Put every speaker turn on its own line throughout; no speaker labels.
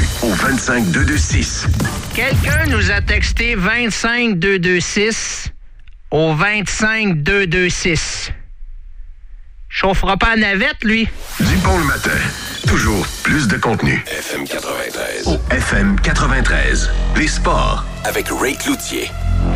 au 25226.
Quelqu'un nous a texté 25226 au 25226. Chauffera pas à navette, lui.
Du bon le matin. Toujours plus de contenu.
FM 93.
Au FM 93. Les sports.
Avec Ray Cloutier.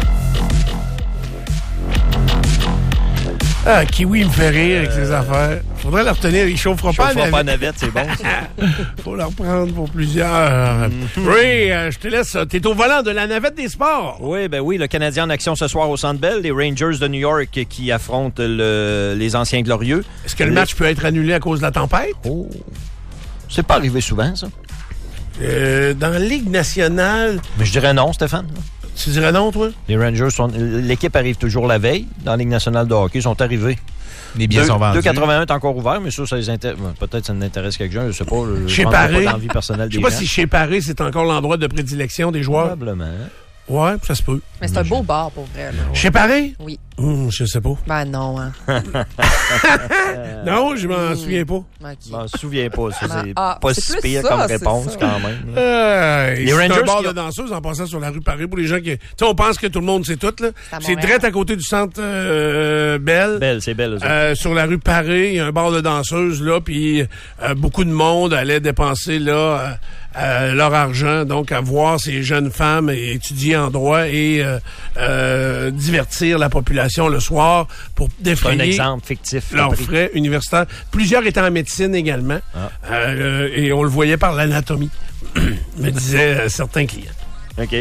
Ah, Kiwi me fait rire avec ses affaires. Faudrait le retenir, il chauffera pas
à navette, c'est bon.
Faut le reprendre pour plusieurs. Ray, je te laisse. T'es au volant de la navette des sports.
Oui, le Canadien en action ce soir au Centre Bell. Les Rangers de New York qui affrontent les anciens glorieux.
Est-ce que le match peut être annulé à cause de la tempête?
Oh, c'est pas arrivé souvent, ça.
Dans la Ligue nationale...
Mais je dirais non, Stéphane.
Tu dirais non, toi?
Les Rangers l'équipe arrive toujours la veille dans la Ligue nationale de hockey. Ils sont arrivés.
Les billets sont vendus.
2,81 est encore ouvert, mais ça les intéresse. Peut-être ça n'intéresse quelqu'un, je sais pas.
Chez Paré.
Dans la vie personnelle des gens.
Je sais pas si chez Paré, c'est encore l'endroit de prédilection des joueurs.
Probablement.
Ouais, ça se peut.
Mais c'est un beau bar, pour vrai. Là.
Chez Paré?
Oui.
Je sais pas.
Ben non, hein.
Non, je m'en souviens pas.
Okay.
Je m'en souviens pas. Ça, c'est
pas
si pire comme réponse, quand même.
Les Rangers, un bar de danseuses en passant sur la rue Paré pour les gens qui... Tu sais, on pense que tout le monde sait tout, là. C'est direct à côté du centre Bell.
C'est Bell,
sur la rue Paré, il y a un bar de danseuses, là, puis beaucoup de monde allait dépenser, là... leur argent, donc à voir ces jeunes femmes étudier en droit et divertir la population le soir pour défrayer
un exemple fictif
leurs frais universitaires. Plusieurs étaient en médecine également, et on le voyait par l'anatomie, me disaient certains clients.
OK.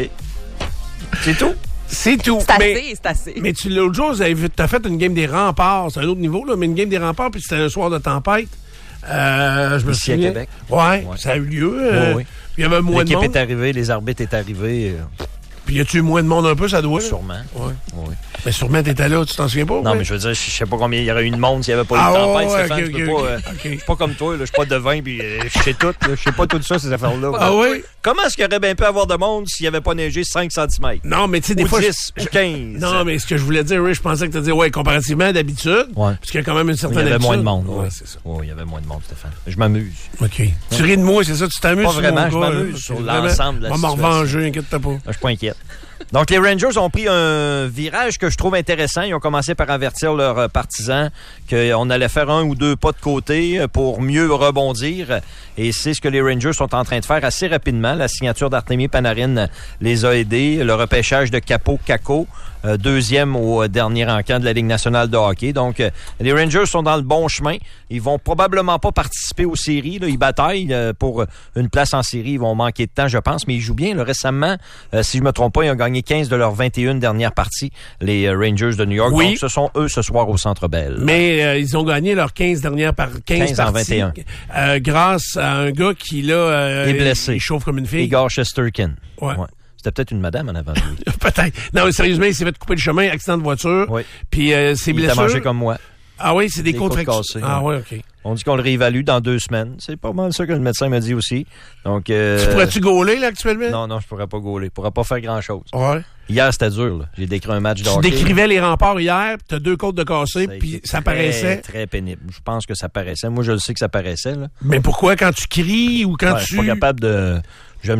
C'est tout?
C'est tout.
C'est assez.
Mais l'autre jour, t'as fait une game des remparts, c'est un autre niveau, là, mais une game des remparts, puis c'était un soir de tempête. Je me souviens.
Ici à Québec.
Ouais, ça a eu lieu.
Oui.
Puis il y avait moins de monde.
L'équipe est arrivée, les arbitres est arrivés.
Puis y a-tu moins de monde un peu, ça doit?
Sûrement.
Ouais.
Oui.
Mais sûrement, t'étais là, tu t'en souviens pas?
Non, mais je veux dire, je sais pas combien il y aurait eu de monde s'il n'y avait pas eu de tempête, Stéphane. Je suis pas comme toi, je suis pas devin, puis je sais tout. Je sais pas tout ça, ces affaires-là.
Ah oui?
Comment est-ce qu'il y aurait bien pu avoir de monde s'il n'y avait pas neigé 5 cm?
Non, mais tu sais, des
ou
fois...
10 ou 15.
Non, mais ce que je voulais dire, je pensais que tu disais, comparativement d'habitude, parce qu'il y a quand même une certaine habitude.
Il y avait moins de monde.
Oui, c'est ça.
Oui, il y avait moins de monde, Stéphane. Je m'amuse.
OK. Tu ris de moi, c'est ça? Tu t'amuses?
Pas vraiment, je m'amuse sur l'ensemble de la situation.
On va m'en revenger, inquiète-toi pas.
Je suis pas inquiète. Donc, les Rangers ont pris un virage que je trouve intéressant. Ils ont commencé par avertir leurs partisans qu'on allait faire 1 ou 2 pas de côté pour mieux rebondir. Et c'est ce que les Rangers sont en train de faire assez rapidement. La signature d'Artemi Panarin les a aidés. Le repêchage de Capo Caco, deuxième au dernier encamp de la Ligue nationale de hockey. Donc, les Rangers sont dans le bon chemin. Ils vont probablement pas participer aux séries. Là. Ils bataillent pour une place en série. Ils vont manquer de temps, je pense, mais ils jouent bien. Là, récemment, si je me trompe pas, ils ont gagné 15 de leurs 21 dernières parties, les Rangers de New York.
Oui.
Donc, ce sont eux ce soir au Centre Bell.
Mais ils ont gagné leurs 15 dernières 15 parties.
En 21.
Grâce à un gars qui, là...
est blessé.
Il chauffe comme une fille.
Igor Shesterkin.
Ouais.
C'était peut-être une madame en avant de lui.
Peut-être. Non, mais sérieusement, il s'est fait couper le chemin, accident de voiture.
Oui.
Puis ses blessures...
Il a mangé comme moi.
Ah oui, c'est des contractions.
Cassées,
ah oui, OK.
On dit qu'on le réévalue dans 2 semaines. C'est pas mal ça que le médecin m'a dit aussi. Donc,
tu pourrais-tu gauler, là, actuellement?
Non, je pourrais pas gauler. Je pourrais pas faire grand-chose.
Ouais.
Hier, c'était dur, là. J'ai décrit un match de hockey.
Tu décrivais les remparts hier, puis t'as 2 côtes de cassées, puis ça paraissait.
Très pénible. Je pense que ça paraissait. Moi, je le sais que ça paraissait, là.
Mais pourquoi? Quand tu cries ou quand tu...
Je suis pas capable de... J'aime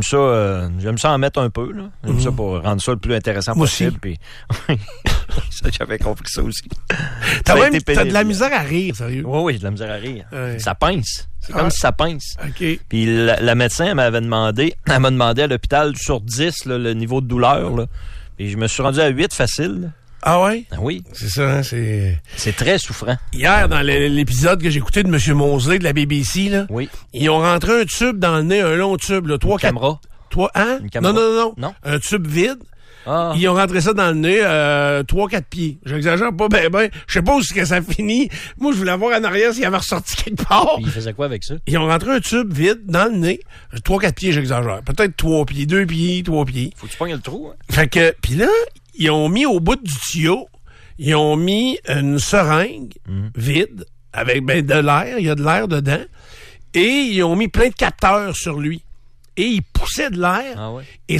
ça en mettre un peu, là. J'aime ça pour rendre ça le plus intéressant possible. Puis... ça, j'avais compris ça aussi.
T'as de la misère à rire, sérieux.
Oui, j'ai de la misère à rire.
Ouais.
Ça pince. C'est comme si ça pince.
OK.
Puis la médecin, elle m'a demandé à l'hôpital sur 10, là, le niveau de douleur, là. Puis je me suis rendu à 8 facile, là.
Ah ouais?
Oui.
C'est ça, hein,
c'est très souffrant.
Hier, dans l'épisode que j'ai écouté de M. Mosley de la BBC, là,
oui.
Ils ont rentré un tube dans le nez, un long tube, là, 3-4...
Caméra?
Hein? Non. Un tube vide.
Ah.
Ils ont rentré ça dans le nez, 3-4 pieds. J'exagère pas, ben. Je sais pas où c'est que ça finit. Moi, je voulais voir en arrière s'il avait ressorti quelque part.
Puis ils faisaient quoi avec ça?
Ils ont rentré un tube vide dans le nez. 3-4 pieds, j'exagère. Peut-être 3 pieds, 2 pieds, 3 pieds.
Faut que tu pognes le trou, hein?
Fait que, pis là, ils ont mis au bout du tuyau, ils ont mis une seringue vide, avec de l'air, il y a de l'air dedans, et ils ont mis plein de capteurs sur lui. Et il poussait de l'air.
Ah ouais.
Et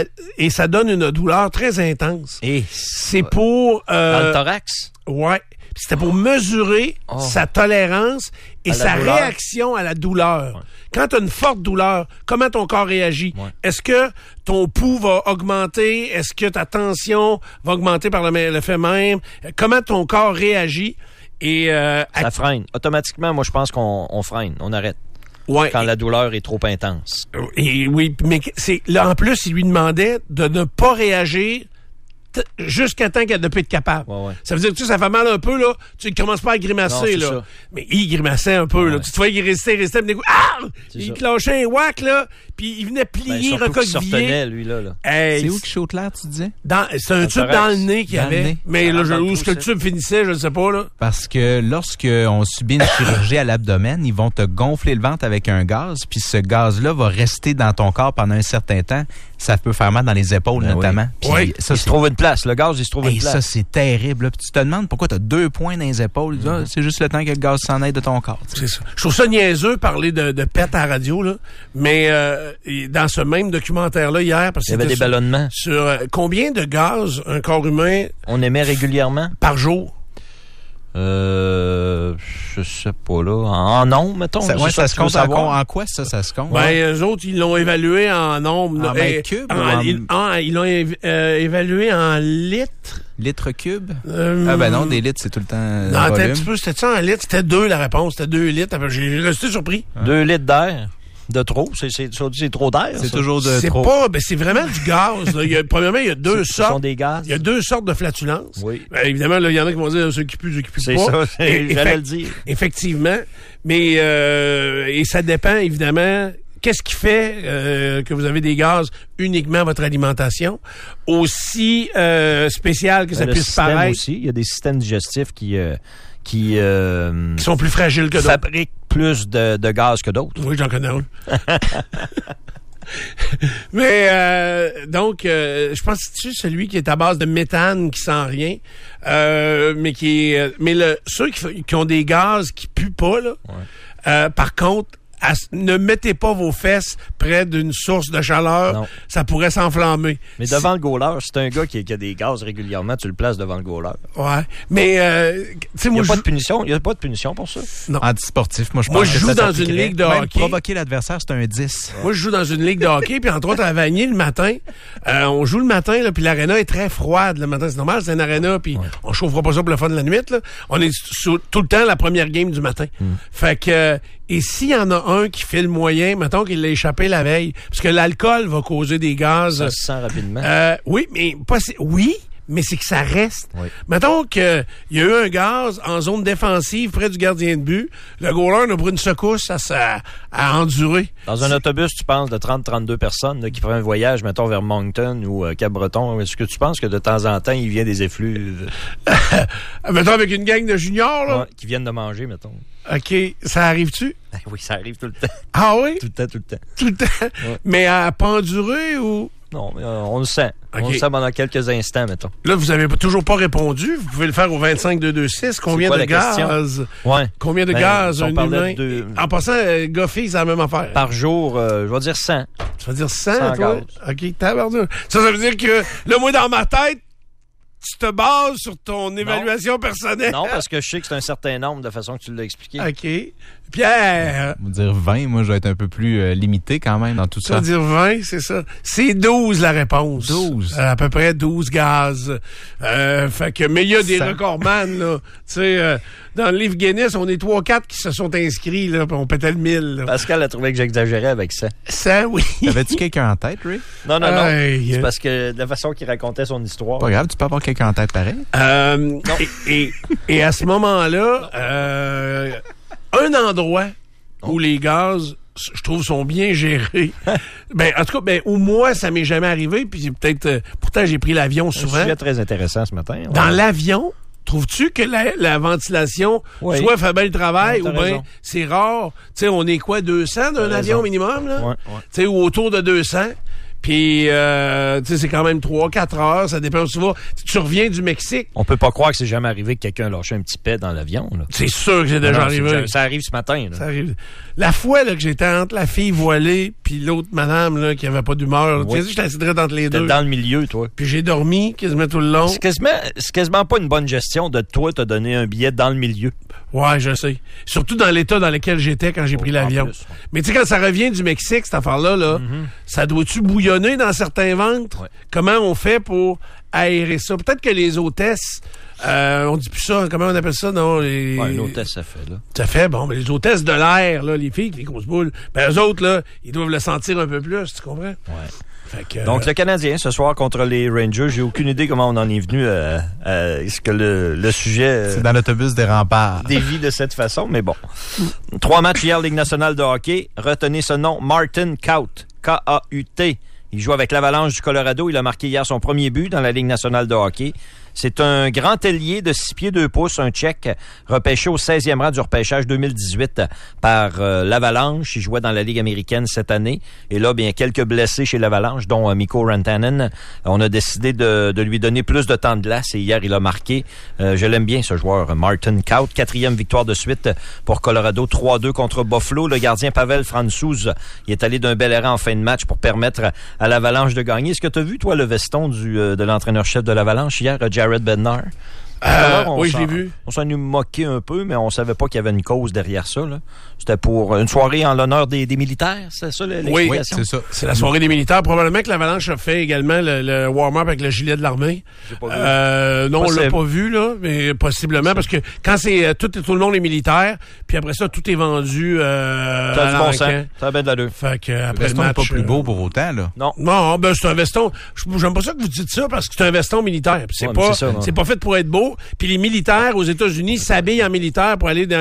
ça donne une douleur très intense.
Et
c'est pour...
dans le thorax?
Ouais. Puis c'était pour mesurer sa tolérance et
À la
sa
douleur.
réaction à la douleur. Quand tu as une forte douleur, comment ton corps réagit?
Ouais.
Est-ce que ton pouls va augmenter? Est-ce que ta tension va augmenter par le fait même? Comment ton corps réagit? Et
Ça freine. Automatiquement, moi, je pense qu'on freine, on arrête.
ouais,
Quand la douleur est trop intense.
et oui, mais c'est là en plus, il lui demandait de ne pas réagir jusqu'à temps qu'elle ne peut être capable.
Ouais.
Ça veut dire que ça fait mal un peu, là. Tu commences pas à grimacer,
Non, c'est
là.
ça.
Mais il grimaçait un peu, là.
Ouais.
Tu te vois, il restait, puis d'un coup, ah!
C'est
Il
ça.
clenchait un whack, là, puis il venait
Ben,
plier,
surtout qu'il se
recoquiller.
retenait, lui, là.
Hey,
C'est où qui chaud l'air, tu disais?
c'est un
Dans le
tube
thorax.
dans le nez qu'il y
Dans le
avait.
nez.
Mais là,
Dans le
où est-ce que le
trou,
tube finissait, je ne sais pas, là.
Parce que lorsqu'on subit une chirurgie à l'abdomen, ils vont te gonfler le ventre avec un gaz, puis ce gaz-là va rester dans ton corps pendant un certain temps. Ça peut faire mal dans les épaules,
Ben
notamment. Puis
Oui.
ça,
Il se trouve une place. Le gaz, il se trouve
Hey,
une
ça,
place.
c'est terrible. Là. Puis tu te demandes pourquoi tu as 2 points dans les épaules. Ah, c'est juste le temps que le gaz s'en aille de ton corps. tu sais.
C'est ça. Je trouve ça niaiseux parler de pète à la radio, là. Mais dans ce même documentaire-là, hier, parce que
Il y avait des
c'était
ballonnements.
sur combien de gaz un corps humain
On émet régulièrement.
par jour?
Je sais pas, là. En nombre, mettons.
Ça,
C'est
ouais, ça
que
se
tu veux
compte
savoir.
en quoi, ça se compte?
Ben, eux autres, ils l'ont évalué en nombre.
En mètres cubes ou
Ils l'ont évalué en litres.
Litres cubes?
Euh,
Ah ben non, des litres, c'est tout le temps
Non, attends un
volume.
petit peu, c'était ça en litres? C'était 2 la réponse, c'était 2 litres. J'ai resté surpris.
2 litres d'air. De trop. C'est trop d'air.
C'est
ça.
toujours de
C'est
trop.
pas, ben c'est vraiment du gaz. Là. Premièrement, il y a deux
Ce sont
sortes.
des gaz.
Il y a 2 sortes de flatulences.
Oui.
Ben, évidemment, là, il y en a qui vont dire ceux qui puent, ceux qui puent
C'est
pas.
ça.
Et-
J'allais le dire.
Effectivement. Mais et ça dépend, évidemment. Qu'est-ce qui fait que vous avez des gaz uniquement à votre alimentation? Aussi spécial que ça
Le
puisse
système
paraître,
aussi. Il y a des systèmes digestifs qui
qui sont plus fragiles que d'autres.
fabriquent plus de gaz que d'autres.
Oui, j'en connais un. Mais donc, je pense que c'est celui qui est à base de méthane qui sent rien, mais qui est, ceux qui ont des gaz qui puent pas là. Par contre, ne mettez pas vos fesses près d'une source de chaleur,
Non.
ça pourrait s'enflammer.
Mais devant le goaler, c'est un gars qui a des gaz régulièrement, tu le places devant le goaler.
Ouais, mais tu sais
Il
moi
n'y a
je
pas de punition. Il n'y a pas de punition pour ça.
Antisportif, moi je
Moi,
pense
je
que
joue
ça
dans
s'appliquerait.
une ligue de
Même
hockey.
provoquer l'adversaire, c'est un 10.
Moi, je joue dans une ligue de hockey, puis entre autres, à Vanier, le matin, on joue le matin, là, puis l'aréna est très froide le matin. C'est normal, c'est une aréna, puis on chauffera pas ça pour le fun de la nuit, là. On est tout le temps la première game du matin. Fait que, et s'il y en a un qui fait le moyen, mettons qu'il l'a échappé la veille, parce que l'alcool va causer des gaz.
Ça se sent rapidement.
Oui, mais pas oui, mais c'est que ça reste.
Oui.
Mettons qu'il y a eu un gaz en zone défensive près du gardien de but. Le goaler n'a pas une secousse à endurer.
Dans un autobus, tu penses de 30-32 personnes là, qui font un voyage, mettons, vers Moncton ou Cap-Breton. Est-ce que tu penses que de temps en temps, il vient des effluves
Mettons avec une gang de juniors, là.
qui viennent de manger, mettons?
OK, ça arrive-tu?
Ben oui, ça arrive tout le temps.
Ah oui?
Tout le temps, tout le temps.
Tout le temps? Mais à pas endurer ou...
Non, mais on le sent.
OK.
On le sent pendant quelques instants, mettons.
Là, vous avez toujours pas répondu. Vous pouvez le faire au 25-226. Combien
quoi
de
la question?
gaz?
Ouais.
Combien de
Ben,
gaz
si on
un
parlait
humain?
de-
En passant, gars-fille, c'est la même affaire.
Par jour, je vais dire 100.
Tu vas dire 100,
100
toi?
gaz.
OK, tabarnak. Ça veut dire que, là, moi, dans ma tête, tu te bases sur ton évaluation personnelle.
Non, parce que je sais que c'est un certain nombre de façon que tu l'as expliqué.
OK. Pierre,
On va dire 20, moi je vais être un peu plus limité quand même dans tout
tu vas
ça.
dire 20, c'est ça. C'est 12 la réponse.
12.
À peu près 12 gaz. Fait que, mais il y a des
100.
recordman, là. Tu sais, dans le livre Guinness, on est 3-4 qui se sont inscrits, là, puis on pétait le 1000, là.
Pascal a trouvé que j'exagérais avec ça.
100, oui.
Avais-tu quelqu'un en tête, Ray?
Non.
Aïe.
C'est parce que de la façon qu'il racontait son histoire.
Pas grave, tu peux avoir quelqu'un en tête pareil.
Et à ce moment-là, un endroit où les gaz, je trouve, sont bien gérés. Ben, en tout cas, ben, où moi, ça m'est jamais arrivé, puis peut-être, pourtant, j'ai pris l'avion
Un
souvent.
sujet très intéressant ce matin. Ouais.
Dans l'avion, trouves-tu que la ventilation,
Oui.
soit fait bien le travail,
Ouais,
ou
t'as
bien
raison.
c'est rare? Tu sais, on est quoi, 200 d'un
T'as
avion
raison.
minimum, là?
Ouais.
Tu sais, ou autour de 200. Puis, tu sais, c'est quand même 3-4 heures. Ça dépend où tu vas. Tu reviens du Mexique.
On peut pas croire que c'est jamais arrivé que quelqu'un a lâché un petit pet dans l'avion. Là.
C'est sûr que c'est déjà arrivé.
Ça arrive ce matin. Là.
Ça arrive. La fois là, que j'étais entre la fille voilée puis l'autre madame là, qui avait pas d'humeur, tu sais, j'étais assis direct entre les deux.
T'es dans le milieu, toi.
Puis j'ai dormi quasiment tout le long.
C'est quasiment pas une bonne gestion de toi te donner un billet dans le milieu.
Ouais, je sais. Surtout dans l'état dans lequel j'étais quand j'ai pris l'avion. Mais tu sais, quand ça revient du Mexique, cette affaire-là, là, ça doit-tu bouillonner dans certains ventres?
Ouais.
Comment on fait pour aérer ça? Peut-être que les hôtesses, on dit plus ça, comment on appelle ça? Non, les...
Ouais, une hôtesse, ça fait, là.
Ça fait, bon, mais les hôtesses de l'air, là, les filles, les grosses boules, ben eux autres, là, ils doivent le sentir un peu plus, tu comprends?
Ouais.
Fait que,
Donc, le Canadien, ce soir, contre les Rangers, j'ai aucune idée comment on en est venu à ce que le sujet...
C'est dans l'autobus des remparts.
Dévie de cette façon, mais bon. 3 matchs hier, Ligue nationale de hockey. Retenez ce nom, Martin Kaut. K-A-U-T. Il joue avec l'Avalanche du Colorado. Il a marqué hier son premier but dans la Ligue nationale de hockey. C'est un grand ailier de 6 pieds 2 pouces, un Tchèque, repêché au 16e rang du repêchage 2018 par l'Avalanche. Il jouait dans la Ligue américaine cette année. Et là, bien, quelques blessés chez l'Avalanche, dont Mikko Rantanen. On a décidé de lui donner plus de temps de glace et hier, il a marqué. Je l'aime bien, ce joueur, Martin Kaut. 4e victoire de suite pour Colorado, 3-2 contre Buffalo. Le gardien Pavel Francouz, il est allé d'un bel errant en fin de match pour permettre à l'Avalanche de gagner. Est-ce que tu as vu, toi, le veston de l'entraîneur-chef de l'Avalanche hier, Jared Bednar?
Oui, je l'ai vu.
On s'en est moqué un peu, mais on savait pas qu'il y avait une cause derrière ça. Là. C'était pour une soirée en l'honneur des militaires, c'est ça l'explication?
Oui, c'est ça.
C'est la soirée des militaires. Probablement que l'Avalanche a fait également le warm-up avec le gilet de l'armée.
J'ai pas vu.
Non, on l'a pas vu, là, mais possiblement, parce que quand c'est tout le monde est militaire, puis après ça, tout est vendu
T'as du bon sens. T'as bien de la deux.
Fait que,
Le
après le
veston n'est
match...
pas plus beau pour autant, là.
Non.
Non, ben c'est un veston. J'aime pas ça que vous dites ça parce que c'est un veston militaire. Puis c'est pas fait pour être beau. Puis les militaires aux États-Unis s'habillent en militaire pour aller dans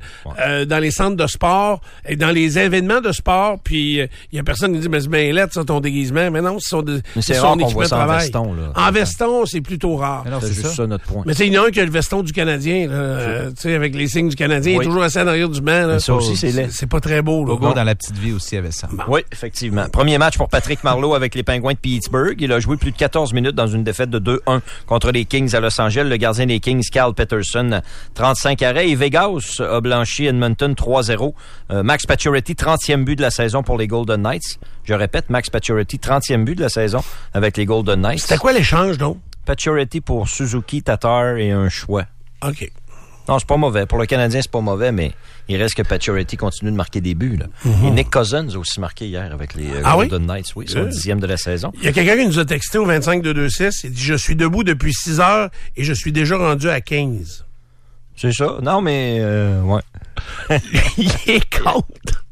les centres de sport et dans les événements de sport. Puis il y a personne qui dit mais c'est bien laid ça ton déguisement. Mais non,
c'est rare qu'on voit ça en veston là.
En veston, c'est plutôt rare.
Alors,
c'est juste ça notre point.
Mais tu sais, il y en a un qui a le veston du Canadien, tu sais, avec les signes du Canadien, il est toujours assis en arrière du banc. Là.
Ça aussi, c'est laid.
C'est pas très beau. Là.
Bobo dans La Petite Vie aussi avait ça.
Bon.
Oui, effectivement. Premier match pour Patrick Marleau avec les Penguins de Pittsburgh. Il a joué plus de 14 minutes dans une défaite de 2-1 contre les Kings à Los Angeles. Le gardien des Kings, Cal Peterson, 35 arrêts. Et Vegas a blanchi Edmonton 3-0. Max Pacioretty, 30e but de la saison pour les Golden Knights. Je répète, Max Pacioretty, 30e but de la saison avec les Golden Knights.
C'était quoi l'échange, donc?
Pacioretty pour Suzuki, Tatar et un choix.
OK.
Non, c'est pas mauvais. Pour le Canadien, c'est pas mauvais, mais il reste que Pacioretty continue de marquer des buts. Là. Et Nick Cousins a aussi marqué hier avec les Golden Knights. Oui, son 10e de la saison.
Il y a quelqu'un qui nous a texté au 25-226. Il dit « Je suis debout depuis 6 heures et je suis déjà rendu à 15. »
C'est ça. Non, mais... ouais.
Il est contre.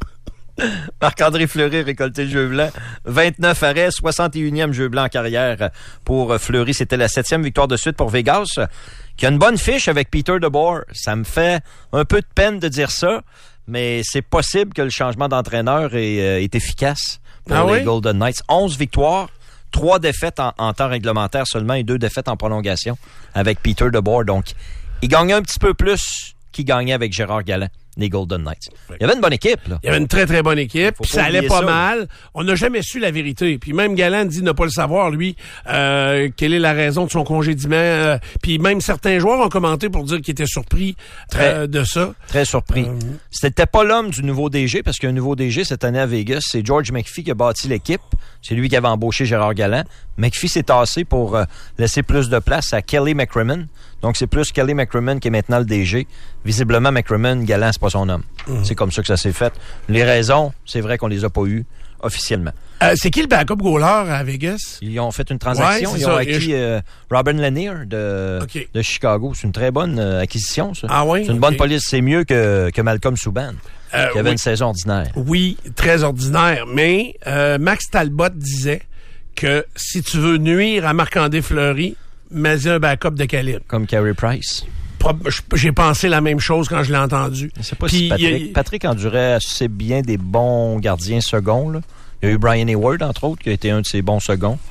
Marc-André Fleury a récolté le jeu blanc. 29 arrêts, 61e jeu blanc en carrière pour Fleury. C'était la 7e victoire de suite pour Vegas, qui a une bonne fiche avec Peter DeBoer. Ça me fait un peu de peine de dire ça, mais c'est possible que le changement d'entraîneur est efficace pour les Golden Knights. 11 victoires, 3 défaites en temps réglementaire seulement et 2 défaites en prolongation avec Peter DeBoer. Donc, il gagnait un petit peu plus qu'il gagnait avec Gérard Galland, les Golden Knights. Il y avait une bonne équipe, là.
Il y avait une très, très bonne équipe. Puis ça allait pas mal. On n'a jamais su la vérité. Puis même Galland dit ne pas le savoir, lui, quelle est la raison de son congédiement. Puis même certains joueurs ont commenté pour dire qu'ils étaient surpris de ça. Très
surpris. C'était pas l'homme du nouveau DG, parce qu'il y a un nouveau DG cette année à Vegas. C'est George McPhee qui a bâti l'équipe. C'est lui qui avait embauché Gérard Galland. McPhee s'est tassé pour laisser plus de place à Kelly McCrimmon. Donc, c'est plus Kelly McCrimmon qui est maintenant le DG. Visiblement, McCrimmon, Galland, c'est pas son homme. C'est comme ça que ça s'est fait. Les raisons, c'est vrai qu'on les a pas eues officiellement.
C'est qui le backup goaler à Vegas?
Ils ont fait une transaction. Ils ont acquis Robin Lanier de Chicago. C'est une très bonne acquisition, ça.
Ah oui?
C'est une bonne police. C'est mieux que Malcolm Subban, qui avait une saison ordinaire.
Oui, très ordinaire. Mais Max Talbot disait que si tu veux nuire à Marc-André Fleury, mets un backup de calibre.
Comme Carey Price.
J'ai pensé la même chose quand je l'ai entendu.
C'est pas si Patrick endurait assez bien des bons gardiens seconds. Là. Il y a eu Brian Hayward, entre autres, qui a été un de ses bons seconds.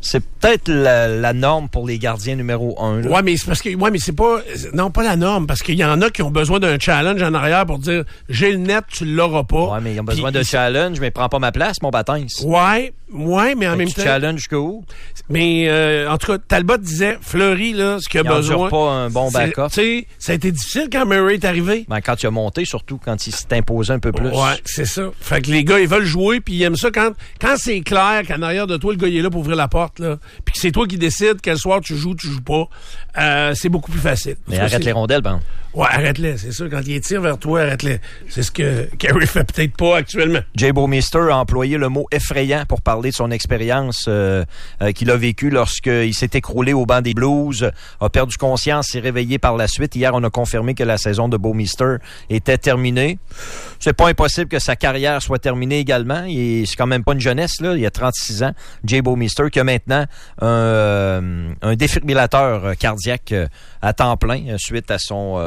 C'est peut-être la norme pour les gardiens numéro 1. Là.
Ouais, mais c'est parce que mais c'est pas non pas la norme parce qu'il y en a qui ont besoin d'un challenge en arrière pour dire j'ai le net, tu l'auras pas.
Ouais, mais ils ont besoin de challenge, mais prends pas ma place, mon bâton.
Ouais, mais en même temps.
Challenge jusqu'où?
Mais en tout cas, Talbot disait Fleury là, ce qu'il a besoin.
Pas un bon backup.
Tu sais, ça a été difficile quand Murray est arrivé.
Ben, quand il a monté, surtout quand il s'est imposé un peu plus.
Ouais, c'est ça. Fait que les gars, ils veulent jouer puis ils aiment ça quand c'est clair qu'en arrière de toi le gars il est là pour ouvrir la porte là, puis que c'est toi qui décides quel soir tu joues pas. C'est beaucoup plus facile.
Mais arrête les rondelles, ben.
Ouais, arrête-les, c'est sûr. Quand il tire vers toi, arrête-les. C'est ce que Carey fait peut-être pas actuellement.
Jay Bouwmeester a employé le mot effrayant pour parler de son expérience qu'il a vécue lorsqu'il s'est écroulé au banc des Blues, a perdu conscience, s'est réveillé par la suite. Hier, on a confirmé que la saison de Bouwmeester était terminée. C'est pas impossible que sa carrière soit terminée également. C'est quand même pas une jeunesse, là. Il a 36 ans. Jay Bouwmeester qui a maintenant un défibrillateur cardiaque à temps plein suite à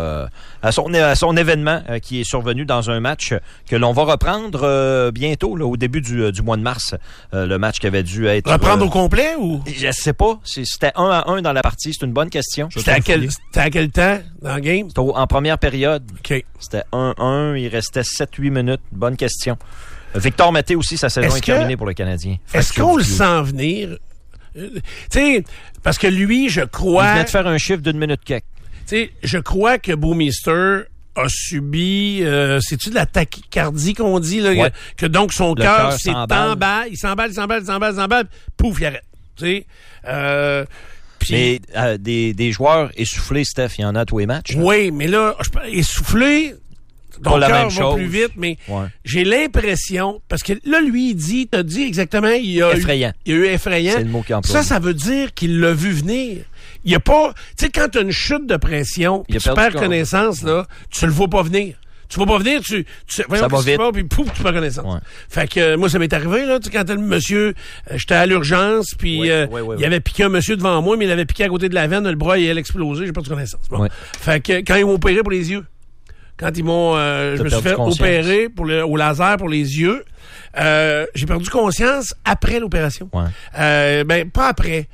son événement qui est survenu dans un match que l'on va reprendre bientôt, là, au début du mois de mars. Le match qui avait dû être...
Reprendre au complet ou?
Je sais pas. C'était 1-1 dans la partie. C'est une bonne question.
C'était à quel temps dans le game?
C'était en première période.
OK.
C'était 1-1. Il restait 7-8 minutes. Bonne question. Victor Mété aussi, sa saison est terminée pour le Canadien.
Est-ce qu'on le sent venir? Tu sais, parce que lui, je crois...
Il venait de faire un chiffre d'1 minute quelque.
Tu sais, je crois que Bouwmeester a subi, c'est-tu de la tachycardie qu'on dit, là?
Ouais.
Que donc son cœur s'est
s'emballe.
il s'emballe, pouf, il arrête. Tu sais,
mais des joueurs essoufflés, Steph, il y en a à tous les matchs. Là.
Oui, mais là, essoufflé, ton cœur va plus vite, mais j'ai l'impression, parce que là, lui, il t'as dit exactement, il y a eu effrayant.
C'est le mot qu'il emploie.
Ça veut dire qu'il l'a vu venir. Il y a pas, tu sais, quand t'as une chute de pression, puis tu perds connaissance, là, tu le vois pas venir. Tu vas pas venir, ça va vite. Puis pouf, tu perds connaissance. Ouais. Fait que moi, ça m'est arrivé, là, tu sais, quand le monsieur, j'étais à l'urgence, puis il avait piqué un monsieur devant moi, mais il avait piqué à côté de la veine, le bras, il allait exploser, j'ai pas de connaissance. Bon. Ouais. Fait que quand ils m'ont opéré pour les yeux, quand ils m'ont, je me suis fait opérer au laser pour les yeux, j'ai perdu conscience après l'opération. Ouais. Pas après.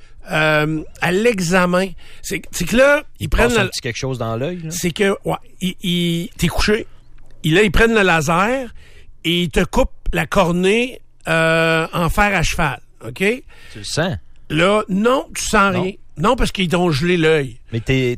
À l'examen. C'est que là, ils prennent
quelque chose dans l'œil.
C'est que, t'es couché. Ils prennent le laser et ils te coupent la cornée en fer à cheval. OK?
Tu le sens?
Là, non, tu sens rien. Non, parce qu'ils t'ont gelé l'œil.
Mais t'es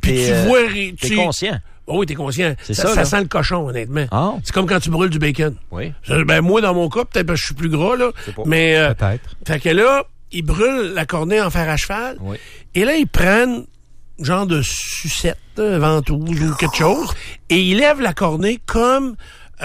conscient.
Oh oui, t'es conscient.
C'est
ça sent le cochon, honnêtement.
Oh.
C'est comme quand tu brûles du bacon.
Oui.
Moi, dans mon cas, peut-être parce que je suis plus gras, là. Mais,
peut-être.
Fait que là, ils brûlent la cornée en fer à cheval.
Oui.
Et là, ils prennent genre de sucette, ventouse ou quelque chose, et ils lèvent la cornée comme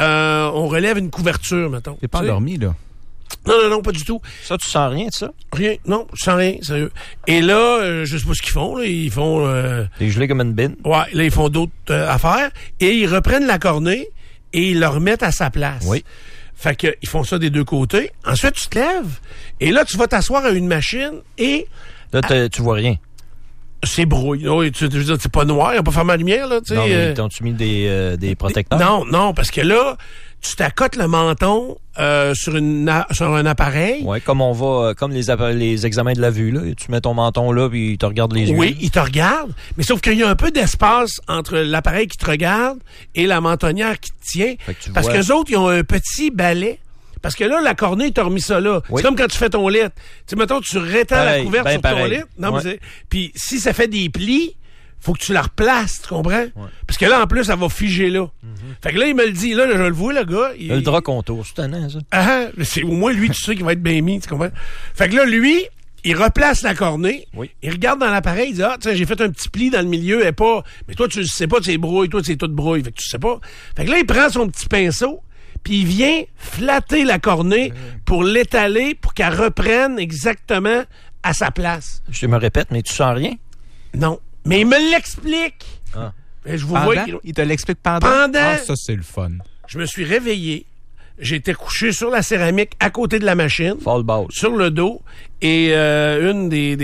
on relève une couverture, mettons.
T'es pas endormi, là?
Non, pas du tout.
Ça, tu sens rien de ça?
Rien, non, je sens rien, sérieux. Et là, je sais pas ce qu'ils font, là, ils font...
T'es gelé comme une bine?
Ouais, là, ils font d'autres affaires, et ils reprennent la cornée, et ils la remettent à sa place.
Oui.
Fait que ils font ça des deux côtés. Ensuite, tu te lèves, et là, tu vas t'asseoir à une machine, et...
Là, tu vois rien.
C'est brouille. Oui, je veux dire, c'est pas noir, il n'y a pas vraiment de lumière, là, tu sais.
Non, mais t'ont-tu mis des protecteurs?
Non, parce que là, tu t'accotes le menton sur un appareil.
Oui, comme les examens de la vue, là. Tu mets ton menton là, puis ils te regardent les yeux.
Oui, ils te regardent, mais sauf qu'il y a un peu d'espace entre l'appareil qui te regarde et la mentonnière qui te tient. Parce qu'eux autres, ils ont un petit balai. Parce que là, la cornée, t'as remis ça là. Oui. C'est comme quand tu fais ton lit. Tu sais, mettons, tu rétends la couverte sur ton lit. Non, mais puis si ça fait des plis, faut que tu la replaces, tu comprends? Ouais. Parce que là, en plus, ça va figer là. Mm-hmm. Fait que là, il me le dit. Là, je le vois, le gars.
Le drap contour, c'est tannant, ça.
C'est au moins, lui, tu sais qu'il va être bien mis, tu comprends? Fait que là, lui, il replace la cornée. Oui. Il regarde dans l'appareil, il dit, tu sais, j'ai fait un petit pli dans le milieu, et pas... Mais toi, tu sais pas, c'est brouille. Toi, c'est tout brouille. Fait que tu sais pas. Fait que là, il prend son petit pinceau, puis il vient flatter la cornée pour l'étaler, pour qu'elle reprenne exactement à sa place.
Je me répète, mais tu sens rien?
Non. Mais il me l'explique. Ah. Je vous vois.
Il te l'explique pendant? Ah, ça, c'est le fun.
Je me suis réveillé. J'étais couché sur la céramique à côté de la machine.
Fall ball.
Sur le dos. Et une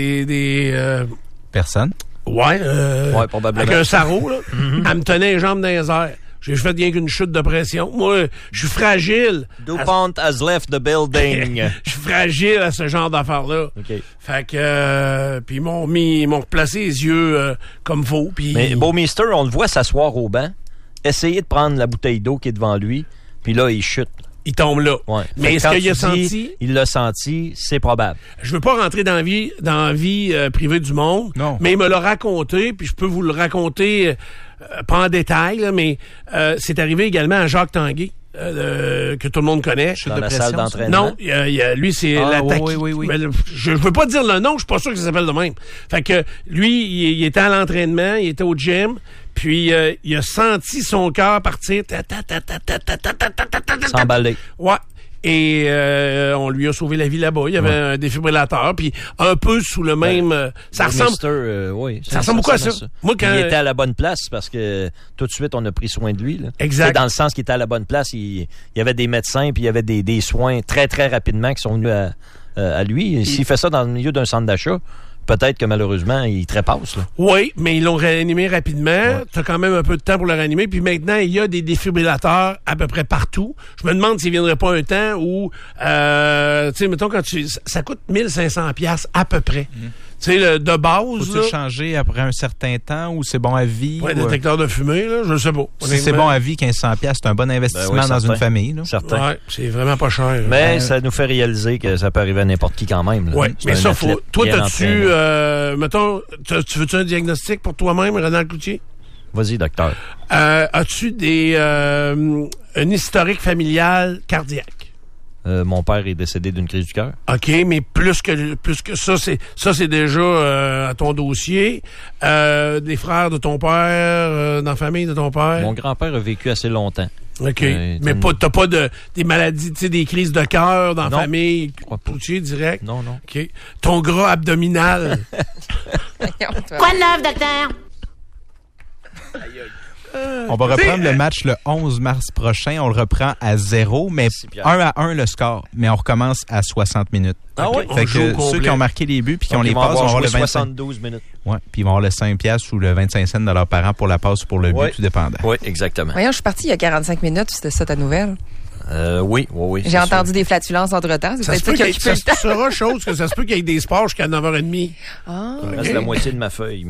des
personnes?
Ouais,
probablement.
avec un sarrau, là. Elle me tenait les jambes dans les airs. J'ai fait rien qu'une chute de pression. Moi, je suis fragile.
DuPont has left the building.
Je suis fragile à ce genre d'affaires-là.
OK.
Fait que, puis ils m'ont replacé les yeux comme faux. Puis
Mais Bouwmeester, on le voit s'asseoir au banc, essayer de prendre la bouteille d'eau qui est devant lui, puis là, il chute.
il tombe là.
Ouais.
Mais est-ce qu'il a senti?
Il l'a senti, c'est probable.
Je veux pas rentrer dans la vie privée du monde,
Non.
mais il me l'a raconté, puis je peux vous le raconter pas en détail, là, mais c'est arrivé également à Jacques Tanguay. Que tout le monde connaît.
Dans la salle d'entraînement.
Non, lui, c'est l'attaque.
Oui.
Mais je veux pas dire le nom, je suis pas sûr que ça s'appelle de même. Fait que lui, il était à l'entraînement, il était au gym, puis il a senti son cœur partir.
S'emballer.
Ouais. Et on lui a sauvé la vie là-bas. Il y avait un défibrillateur, puis un peu sous le même... ça ressemble...
oui,
ça ressemble beaucoup à ça. Moi, quand
il était à la bonne place parce que tout de suite, on a pris soin de lui. Là.
Exact.
C'est dans le sens qu'il était à la bonne place. Il y avait des médecins, puis il y avait des soins très, très rapidement qui sont venus à lui. S'il fait ça dans le milieu d'un centre d'achat, peut-être que malheureusement, il trépasse. Là.
Oui, mais ils l'ont réanimé rapidement. Ouais. Tu as quand même un peu de temps pour le réanimer. Puis maintenant, il y a des défibrillateurs à peu près partout. Je me demande s'il ne viendrait pas un temps où, tu sais, mettons, ça coûte 1500$ à peu près. Tu sais, de base.
Faut-tu le changer après un certain temps ou c'est bon à vie?
Oui, détecteur de fumée, là, je sais pas.
Si c'est bon à vie, 1500$, c'est un bon investissement dans une famille. Là.
Certain.
Oui, c'est vraiment pas cher.
Mais ça nous fait réaliser que ça peut arriver à n'importe qui quand même.
Oui, mais ça, faut. Toi, t'as-tu, mettons, tu veux-tu un diagnostic pour toi-même, Ronald Cloutier?
Vas-y, docteur.
As-tu un historique familial cardiaque?
Mon père est décédé d'une crise du cœur.
OK, mais plus que ça, c'est déjà à ton dossier. Des frères de ton père, dans la famille de ton père?
Mon grand-père a vécu assez longtemps.
OK. Mais t'as pas des maladies, tu sais, des crises de cœur dans la famille? Cloutier, direct?
Non.
OK. Ton gras abdominal?
Quoi de neuf, docteur?
On va reprendre le match le 11 mars prochain. On le reprend à 0, mais 1-1 le score. Mais on recommence à 60 minutes.
Ah oui?
Fait que ceux qui ont marqué les buts puis qui ont les passes vont avoir le
72 minutes.
Ouais, puis ils vont avoir le 5$ ou le 25 cents de leurs parents pour la passe ou pour le but, tout dépendant.
Oui, exactement.
Voyons, je suis parti il y a 45 minutes, c'était ça ta nouvelle?
Oui.
J'ai entendu des flatulences entre-temps.
Ça se peut qu'il sera chose que ça se peut qu'il y ait des sports jusqu'à 9h30.
Ah.
Il reste la moitié de ma feuille. Mais...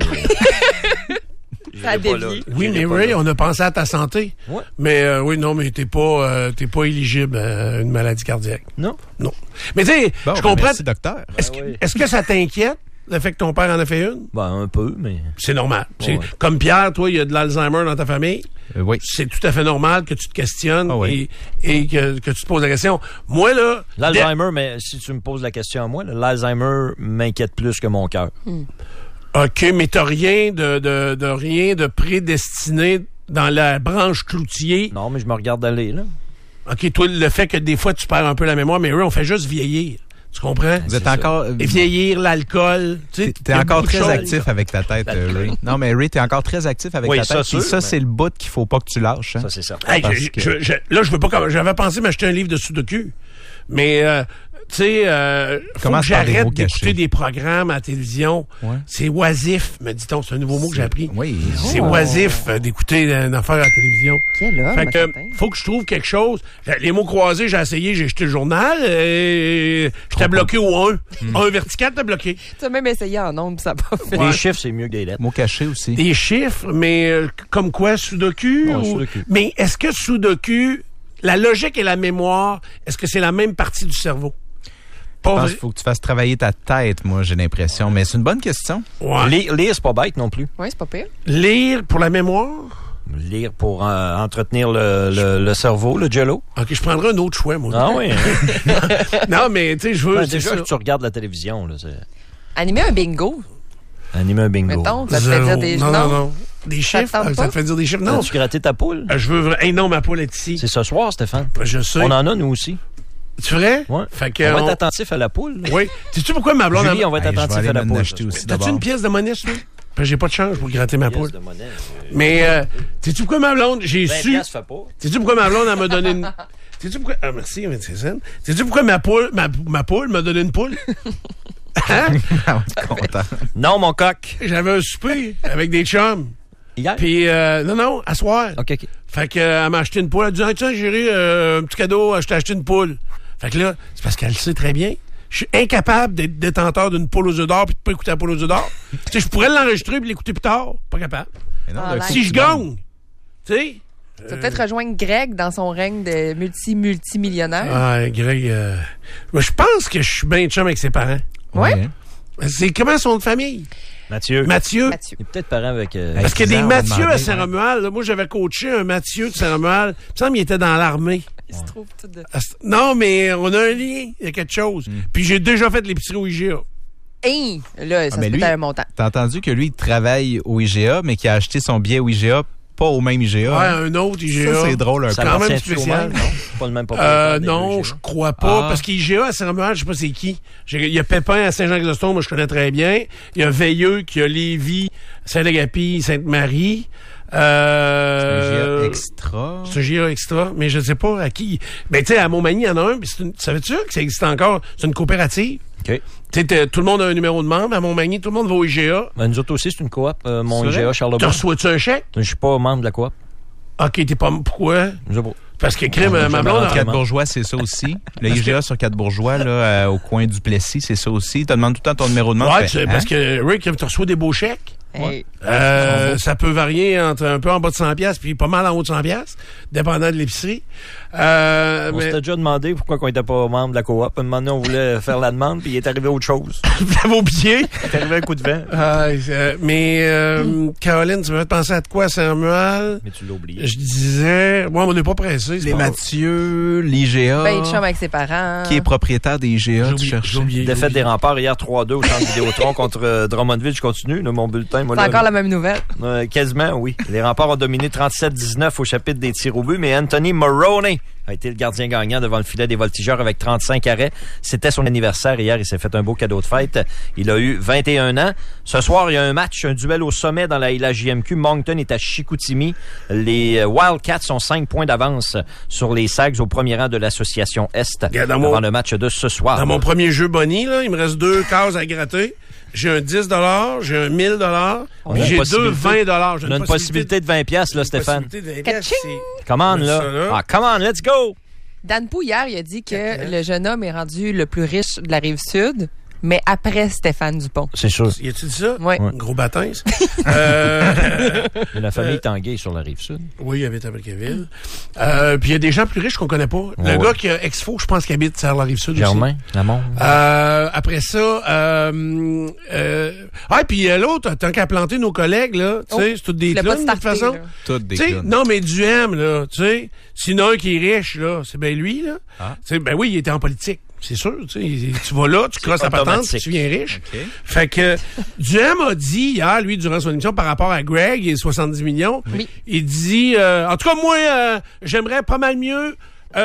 Ça a dévié.
Oui, mais Ray, on a pensé à ta santé.
Ouais.
Mais oui, non, mais t'es pas éligible à une maladie cardiaque.
Non.
Mais tu sais, je comprends.
Merci, docteur.
Est-ce que ça t'inquiète, le fait que ton père en a fait une?
Ben, un peu, mais...
C'est normal.
Ouais.
Comme Pierre, toi, il y a de l'Alzheimer dans ta famille.
Oui.
C'est tout à fait normal que tu te questionnes et que tu te poses la question. Moi, là...
L'Alzheimer, mais si tu me poses la question à moi, l'Alzheimer m'inquiète plus que mon cœur.
OK, mais t'as rien de prédestiné dans la branche Cloutier.
Non, mais je me regarde aller, là.
OK, toi, le fait que des fois, tu perds un peu la mémoire, mais eux, on fait juste vieillir. Tu comprends?
Vous êtes encore...
Et vieillir, l'alcool.
T'es encore très actif avec ta tête, Ray. Non, mais Ray, t'es encore très actif avec ta tête. Et ça, c'est le bout qu'il faut pas que tu lâches. Hein?
Ça, c'est certain.
Hey, là, je veux pas... J'avais pensé m'acheter un livre de Sudoku, mais... tu sais, faut que j'arrête d'écouter des programmes à la télévision. Ouais. C'est oisif, me dit-on. C'est un nouveau mot que j'ai appris.
Oui.
C'est oisif d'écouter une affaire à la télévision.
Quel homme,
fait que, faut que je trouve quelque chose. Les mots croisés, j'ai essayé, j'ai jeté le journal et j'étais bloqué au 1. 1 vertical, t'as bloqué.
Tu as même essayé en nombre, ça n'a pas fait.
Les chiffres, c'est mieux que les lettres.
Mots cachés aussi.
Des chiffres, mais comme quoi, Sudoku?
Sudoku.
Mais est-ce que Sudoku, la logique et la mémoire, est-ce que c'est la même partie du cerveau?
Je pense qu'il faut que tu fasses travailler ta tête, moi, j'ai l'impression. Mais c'est une bonne question.
Ouais. Lire, c'est pas bête non plus.
Oui, c'est pas pire.
Lire pour la mémoire?
Lire pour entretenir le cerveau, le jello.
OK, je prendrai un autre choix, moi.
Ah oui.
Non, mais tu sais, je veux...
déjà que tu regardes la télévision, là,
Animer un bingo.
Animer un bingo.
Mettons, ça te fait dire des...
Non. Des chiffres? Ça te fait dire des chiffres? Non.
As-tu gratté ta poule?
Je veux... Hey, non, ma poule est ici.
C'est ce soir, Stéphane.
Je sais.
On en a, nous aussi.
C'est vrai?
Ouais.
Fait que
on va être attentif à la poule. Là.
Oui. Sais-tu pourquoi ma blonde...
Julie, on va être attentif à la poule.
T'as-tu une pièce de monnaie, toi? J'ai pas de change pour gratter ma poule. Mais, sais-tu pourquoi ma blonde... J'ai su... Sais-tu pourquoi ma blonde, elle m'a donné une... Sais-tu pourquoi... Ah, merci, sais-tu pourquoi ma poule m'a donné une poule? Hein?
Content.
Non, mon coq.
J'avais un souper avec des chums.
Hier?
Puis, non, à soir.
OK.
Fait que elle m'a acheté une poule. Elle dit, tiens, chérie, un petit cadeau, je t'ai acheté une poule. Fait que là, c'est parce qu'elle le sait très bien. Je suis incapable d'être détenteur d'une poule aux œufs d'or puis de pas écouter la poule aux œufs d'or. Tu sais, je pourrais l'enregistrer puis l'écouter plus tard. Pas capable.
Non,
Si je gagne, tu sais...
Tu vas peut-être rejoindre Greg dans son règne de multimillionnaire.
Ah, Greg, moi, je pense que je suis bien chum avec ses parents.
Ouais.
C'est comment son nom de famille?
Mathieu.
Mathieu.
Il est peut-être parent avec...
Parce qu'il y a des
on va
Mathieu à
demander,
Saint-Romuald. Là. Moi, j'avais coaché un Mathieu de Saint-Romuald. Il me semble qu'il était dans l'armée.
Il se trouve tout de...
Non, mais on a un lien. Il y a quelque chose. Puis j'ai déjà fait l'épicerie au IGA.
Hey, là, ça se
mais
peut
lui,
à un montant.
T'as entendu que lui, il travaille au IGA, mais qu'il a acheté son billet au IGA, pas au même IGA.
Ouais,
hein?
un autre IGA.
Ça, c'est drôle un
Ça
peu.
quand même
appartient-tu au
spécial.
même, non? C'est pas le même propriétaire des
Non,
deux
je
IGA.
crois pas.
Ah.
Parce qu'IGA à Saint-Romuald, je sais pas c'est qui. Il y a Pépin à Saint-Jean-Chrysostome, moi je connais très bien. Il y a Veilleux qui a Lévis, Saint-Agapi, Sainte-Marie.
C'est un IGA extra.
C'est un GA extra, mais je ne sais pas à qui. Ben, tu sais, à Montmagny, il y en a un. Savais-tu que ça existe encore? C'est une coopérative.
OK.
Tu sais, tout le monde a un numéro de membre. À Montmagny, tout le monde va au IGA.
Ben, nous autres aussi, c'est une coop. Mon
C'est
IGA,
vrai?
Tu
Charlebois.
reçois-tu un chèque?
Je suis pas membre de la coop.
OK, t'es pas... Pourquoi?
Je sais pas.
Parce que, crime,
On a
ma
jamais
blonde...
rentré.
Quatre-Bourgeois, c'est ça aussi. Le IGA sur Quatre-Bourgeois, là, au coin du Plessis, c'est ça aussi. Tu demandes tout le temps ton numéro de membre.
Ouais,
tu fais,
parce
hein?
que, Rick, tu reçois des beaux chèques.
Hey.
Ça peut varier entre un peu en bas de 100$ puis pas mal en haut de 100$, dépendant de l'épicerie.
On
Mais
s'était déjà demandé pourquoi on était pas membre de la coop. À un moment donné, on voulait faire la demande, puis il est arrivé autre chose.
vos billets.
Il est arrivé un coup de vent.
Caroline, tu me fais penser à de quoi à Saint-Romuald?
Mais tu l'as oublié.
Je disais... Moi, on n'est pas pressé.
Les Mathieu, l'IGA,
Ben, il chum avec ses parents.
qui est propriétaire des IGA, tu
J'ai
cherches.
oublié.
Défaite des remparts hier 3-2 au centre Vidéotron contre Drummondville. Je continue, là, mon bulletin. Moi,
C'est
là,
encore la même nouvelle.
Quasiment, oui. Les remparts ont dominé 37-19 au chapitre des tirs au but, mais Anthony Maroney a été le gardien gagnant devant le filet des voltigeurs avec 35 arrêts. C'était son anniversaire hier. Il s'est fait un beau cadeau de fête. Il a eu 21 ans. Ce soir, il y a un match, un duel au sommet dans la LHJMQ. Moncton est à Chicoutimi. Les Wildcats ont 5 points d'avance sur les Sags au premier rang de l'association Est avant le match de ce soir.
Dans mon premier jeu Bonnie, là, il me reste 2 cases à gratter. J'ai un 10 $, j'ai un 1000 $, puis j'ai 2 20 $.
On a une possibilité de 20 piastres, là, Stéphane.
Kaching!
Come on, là.
Ça, là.
Ah, come on, let's go!
Dan Pou, hier, il a dit que le jeune homme est rendu le plus riche de la Rive-Sud, mais après Stéphane Dupont.
C'est sûr.
Y a-tu dit ça?
Oui.
Gros baptême.
Il y a la famille Tanguay sur la Rive-Sud.
Oui, il habite à Brickeville. Puis il y a des gens plus riches qu'on connaît pas. Le
Ouais.
gars qui a Exfo, je pense qu'il habite sur la Rive-Sud aussi.
Germain, Lamont.
Après ça, puis l'autre, tant qu'à planter nos collègues, là, tu sais, c'est toutes des
Tu l'as pas
clowns, de toute
starté,
façon.
là.
Toutes des
Tu sais,
clowns.
non, mais du M, là, tu sais, s'il y en a un qui est riche, là, c'est bien lui, là.
Ah.
Tu sais, ben oui, il était en politique, c'est sûr, tu sais, tu vas là, tu crosses la patente,
automatique.
tu deviens riche.
OK.
Fait que Duhem a dit hier, lui, durant son émission, par rapport à Greg et 70 millions,
Oui.
il dit, en tout cas, moi, j'aimerais pas mal mieux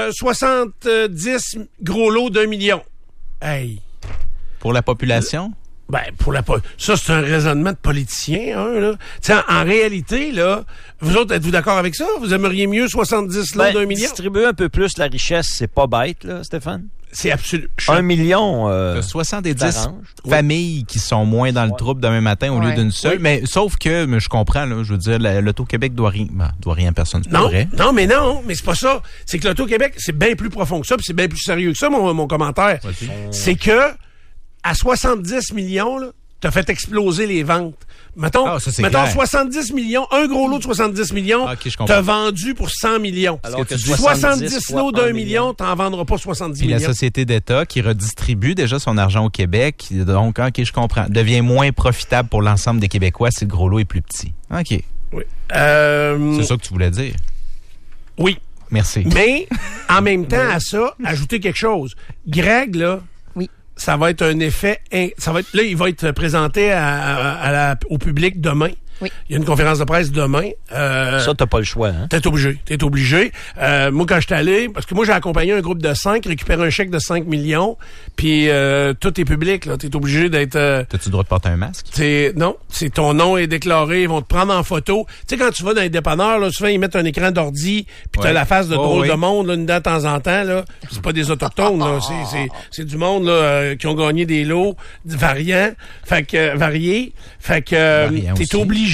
70 gros lots d'1 million. Hey!
Pour la population?
Ben, ça, c'est un raisonnement de politicien, hein, là. Tu sais, en réalité, là, vous autres, êtes-vous d'accord avec ça? Vous aimeriez mieux 70 lots d'1 million?
Distribuer un peu plus la richesse, c'est pas bête, là, Stéphane.
C'est absolu.
1 million.
T'as 70
t'arranges.
familles qui sont moins dans le trouble demain matin au lieu
Ouais.
d'une seule.
Oui.
Mais sauf que, mais je comprends, là, je veux dire, l'Auto-Québec doit rien à personne. C'est pas
Non,
vrai.
non, mais c'est pas ça. C'est que l'Auto-Québec, c'est bien plus profond que ça, puis c'est bien plus sérieux que ça, mon commentaire. C'est que, à 70 millions, là, t'as fait exploser les ventes. Mettons,
Ah, ça, c'est
mettons
clair.
70 millions, un gros lot de 70 millions,
Ah, ok, je comprends.
t'as vendu pour 100 millions.
Alors que
70
fois
lots d'1
1
million, t'en vendras pas 70
Puis la
millions.
société d'État qui redistribue déjà son argent au Québec, donc, OK, je comprends, devient moins profitable pour l'ensemble des Québécois si le gros lot est plus petit. OK.
Oui.
C'est ça que tu voulais dire.
Oui.
Merci.
Mais, en même temps à ça, ajouter quelque chose. Greg, là,
Oui.
ça va être un effet... Là, il va être présenté au public demain.
Oui.
Il y a une conférence de presse demain.
Ça, t'as pas le choix, hein?
T'es obligé. Moi, quand j'étais allé, parce que moi, j'ai accompagné un groupe de 5, récupérer un chèque de 5 millions, puis tout est public, là. T'es obligé d'être...
T'as-tu le droit de porter un masque?
Non, c'est ton nom est déclaré, ils vont te prendre en photo. Tu sais, quand tu vas dans les dépanneurs, là, souvent, ils mettent un écran d'ordi, puis t'as
Ouais.
la face de
Oh,
drôle
oui.
de monde, là, une dent de temps en temps, là. C'est pas des autochtones, là. C'est du monde, là, qui ont gagné des lots variants, variés. Fait que,
Variants
t'es
aussi.
obligé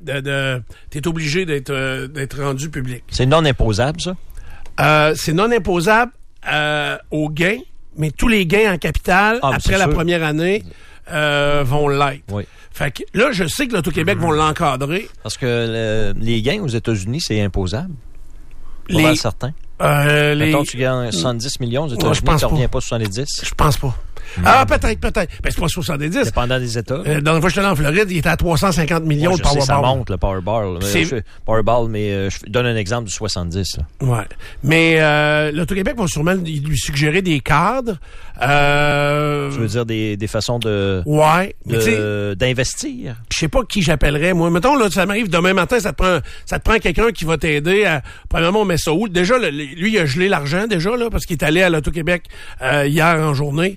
t'es obligé d'être rendu public.
C'est non imposable, ça?
C'est non imposable aux gains, mais tous les gains en capital, après la première année, vont l'être. Oui. Fait que là, je sais que l'Auto-Québec vont l'encadrer.
Parce que les gains aux États-Unis, c'est imposable. Pas certain. Mettons, tu gagnes 70 millions aux États-Unis, tu ne reviens pas 70.
Je pense pas. Ah, peut-être. Ben, c'est pas 70.
Dépendant des États.
Dans la fois que j'étais allé en Floride, il était à 350 millions de Powerball.
Ça monte, le Powerball. Powerball, mais je donne un exemple du 70. Là.
Ouais. Mais l'Auto-Québec va sûrement lui suggérer des cadres.
Tu veux dire des façons de...
Ouais.
d'investir?
Je sais pas qui j'appellerais, moi. Mettons, là, ça m'arrive demain matin, ça te prend quelqu'un qui va t'aider à... Premièrement, on met ça où? Déjà, lui, il a gelé l'argent, déjà, là, parce qu'il est allé à l'Auto-Québec hier en journée.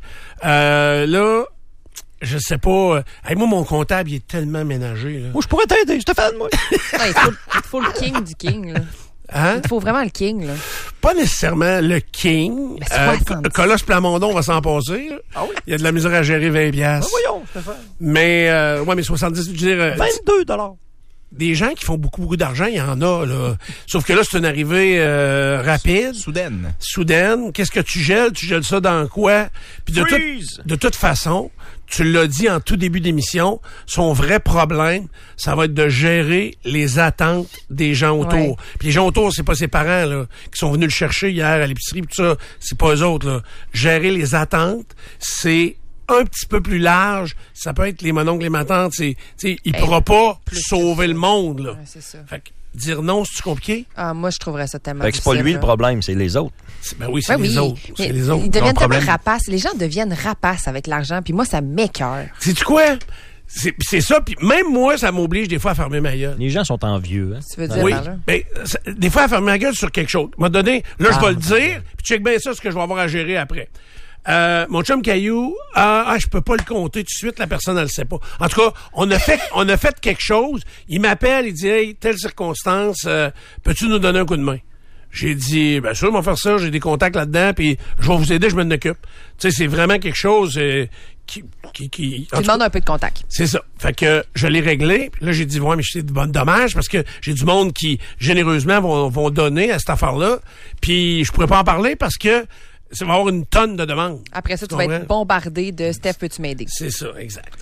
Là, je sais pas. Moi, mon comptable, il est tellement ménagé. Là.
Moi, je pourrais t'aider, Stéphane, moi.
Il te faut le king du king, là.
Hein?
Il te faut vraiment le king, là.
Pas nécessairement le king. Colosse Plamondon va s'en passer. Ah oui? Il y a de la misère à gérer 20$.
Ben voyons, Stéphane.
Mais 70, je veux dire...
22$.
Des gens qui font beaucoup d'argent, il y en a, là. Sauf que là, c'est une arrivée rapide. Soudaine. Qu'est-ce que tu gèles? Tu gèles ça dans quoi? Puis de toute façon, tu l'as dit en tout début d'émission, son vrai problème, ça va être de gérer les attentes des gens autour. Ouais. Puis les gens autour, c'est pas ses parents, là, qui sont venus le chercher hier à l'épicerie, pis tout ça. C'est pas eux autres, là. Gérer les attentes, c'est un petit peu plus large, ça peut être les mononcles, les matantes, il pourra pas sauver le monde, là. Ouais, c'est ça. Fait que dire non, c'est compliqué?
Ah, moi, je trouverais ça tellement
difficile. C'est pas lui le problème, c'est les autres.
Ben oui, c'est les autres. C'est les autres.
Ils deviennent tellement rapaces. Les gens deviennent rapaces avec l'argent, puis moi, ça m'écoeure.
Sais-tu quoi? C'est ça, puis même moi, ça m'oblige des fois à fermer ma gueule.
Les gens sont envieux, hein?
Tu veux dire,
oui, ben, des fois à fermer ma gueule sur quelque chose. M'a donné, là, je vais le dire, puis check bien ça, ce que je vais avoir à gérer après. Mon chum Caillou, je peux pas le compter tout de suite, la personne, elle le sait pas. En tout cas, on a fait quelque chose. Il m'appelle, il dit, hey, telle circonstance, peux-tu nous donner un coup de main? J'ai dit, bien sûr, on va faire ça, j'ai des contacts là-dedans, puis je vais vous aider, je m'en occupe. Tu sais, c'est vraiment quelque chose qui
demande un peu de contact.
C'est ça. Fait que je l'ai réglé. Puis là, j'ai dit, ouais, mais c'est dommage parce que j'ai du monde qui, généreusement, vont donner à cette affaire-là. Puis je pourrais pas en parler parce que ça va avoir une tonne de demandes.
Après ça, tu vas être bombardé de « Steph, peux-tu m'aider? »
C'est ça, exact.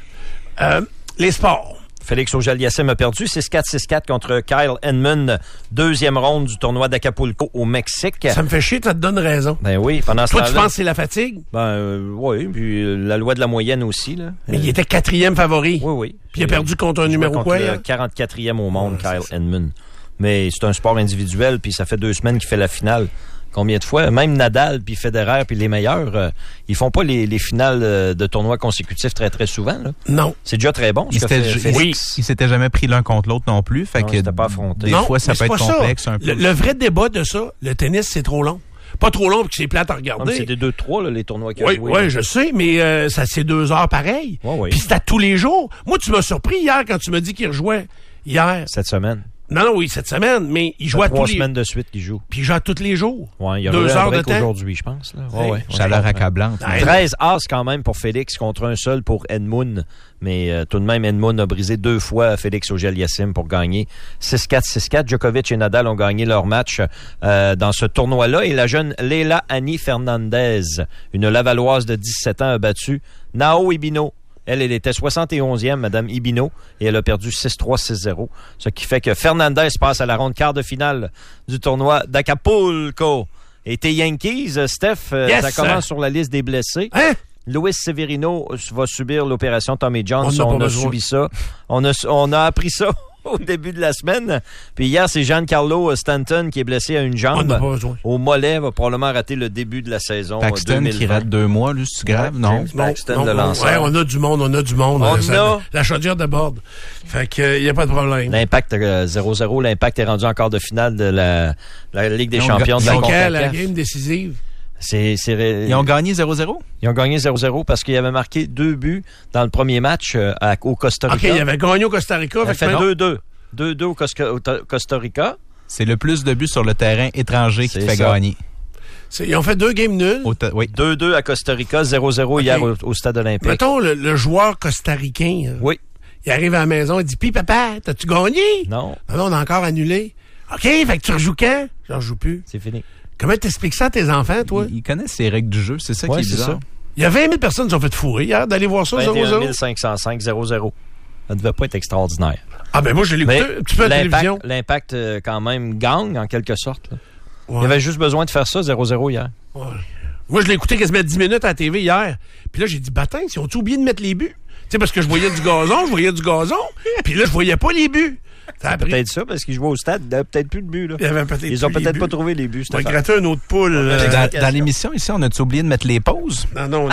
Les sports.
Félix Auger-Aliassime a perdu 6-4 contre Kyle Edmund, deuxième ronde du tournoi d'Acapulco au Mexique.
Ça me fait chier, ça te donne raison.
Ben oui, pendant ce temps-là.
Toi, tu penses que c'est la fatigue?
Oui, puis la loi de la moyenne aussi. Là.
Mais il était 4e favori.
Oui.
Puis il a perdu contre un numéro quoi?
Le 44e au monde, Kyle Edmund. Mais c'est un sport individuel, puis ça fait 2 semaines qu'il fait la finale. Combien de fois? Même Nadal, puis Federer, puis les meilleurs, ils font pas les finales de tournois consécutifs très, très souvent. Là.
Non.
C'est déjà très bon.
Ils s'étaient jamais pris l'un contre l'autre non plus. Fait que
pas affronté.
Des fois, ça peut être complexe un peu.
Le vrai débat de ça, le tennis, c'est trop long. Pas trop long, puis c'est plate à regarder.
Non, c'est des 2-3, les tournois qu'il y a joué.
Oui, je sais, mais ça c'est 2 heures pareil. Puis c'est à tous les jours. Moi, tu m'as surpris hier quand tu m'as dit qu'il rejouait. Hier.
Cette semaine.
Non, oui, cette semaine, mais il joue à tous les...
3 semaines de suite qu'il joue.
Puis il joue à tous les jours.
Ouais, il y a
2 heures de temps
aujourd'hui, je pense. Là.
Chaleur accablante.
13 as quand même pour Félix contre un seul pour Edmund. Mais tout de même, Edmund a brisé 2 fois Félix Auger-Aliassime pour gagner 6-4, 6-4. Djokovic et Nadal ont gagné leur match dans ce tournoi-là. Et la jeune Leila Annie Fernandez, une Lavalloise de 17 ans, a battu Nao Ibino. Elle était 71e, Madame Ibino, et elle a perdu 6-3, 6-0. Ce qui fait que Fernandez passe à la ronde quart de finale du tournoi d'Acapulco. Et tes Yankees, Steph, ça commence sur la liste des blessés.
Hein?
Luis Severino va subir l'opération Tommy John. On a subi ça. On a appris ça au début de la semaine. Puis hier, c'est Giancarlo Stanton qui est blessé à une jambe. Au mollet, va probablement rater le début de la saison.
Paxton 2020. Qui rate 2 mois, lui, c'est grave? Non.
Paxton, le lanceur.
Ouais, on a du monde. La chaudière déborde. Fait qu'il n'y a pas de problème.
L'Impact 0-0. L'Impact est rendu en quart de finale de la Ligue des champions de la CONCACAF.
La game décisive.
Ils ont gagné 0-0?
Ils ont gagné 0-0 parce qu'il avait marqué 2 buts dans le premier match au Costa Rica.
OK, il avait gagné au Costa Rica.
Il a fait 2-2. 2-2 au Costa Rica.
C'est le plus de buts sur le terrain étranger qui fait gagner.
Ils ont fait 2 games nuls.
Oui.
2-2 à Costa Rica, 0-0 hier au Stade olympique.
Mettons le joueur costaricain.
Oui.
Il arrive à la maison, il dit, puis papa, t'as-tu gagné?
Non.
Non, on a encore annulé. OK, fait que tu rejoues quand? Je rejoue plus.
C'est fini.
Comment t'expliques ça à tes enfants, toi?
Ils connaissent les règles du jeu, c'est ça qui est bizarre.
Ça.
Il y a 20 000 personnes qui sont fait fourrer hier d'aller voir ça,
21
0-0.
505 0-0. Ça devait pas être extraordinaire.
Ah, ben moi, je l'ai écouté un petit peu à la télévision.
L'impact, quand même, gagne, en quelque sorte. Là.
Ouais.
Il y avait juste besoin de faire ça, 0-0 hier.
Ouais. Moi, je l'ai écouté quasiment 10 minutes à la TV hier. Puis là, j'ai dit, bâtin, ils ont oublié de mettre les buts? Tu sais, parce que je voyais du gazon. Puis là, je voyais pas les buts.
C'est peut-être ça, parce qu'ils jouaient au stade, il n'y avait peut-être plus de buts. Là. Ils ont peut-être pas trouvé les buts.
On va gratter une autre poule.
Dans l'émission, ici, on a-tu oublié de mettre les pauses?
Non,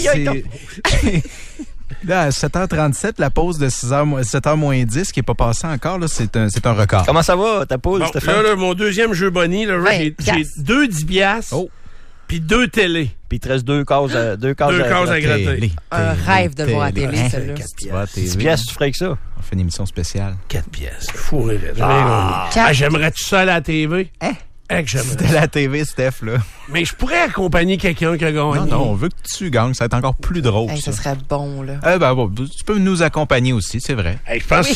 Là, à 7h37, la pause de 7h moins 10 qui n'est pas passée encore, là, c'est un record.
Comment ça va, ta pause, Stéphane?
Là, mon deuxième jeu Bonnie, là, j'ai 2 10 piastres, puis 2 télés.
Puis il te reste 2 cases à
gratter.
Un rêve de le voir à la télé, celle-là.
10 piastres, tu ferais avec ça?
On fait une émission spéciale.
4 piastres. Fourré. J'aimerais-tu ça à la TV?
C'était la TV, Steph, là.
Mais je pourrais accompagner quelqu'un qui a gagné.
Non, on veut que tu gagnes. Ça va être encore plus drôle,
ça serait bon, là.
Tu peux nous accompagner aussi, c'est vrai.
Je pense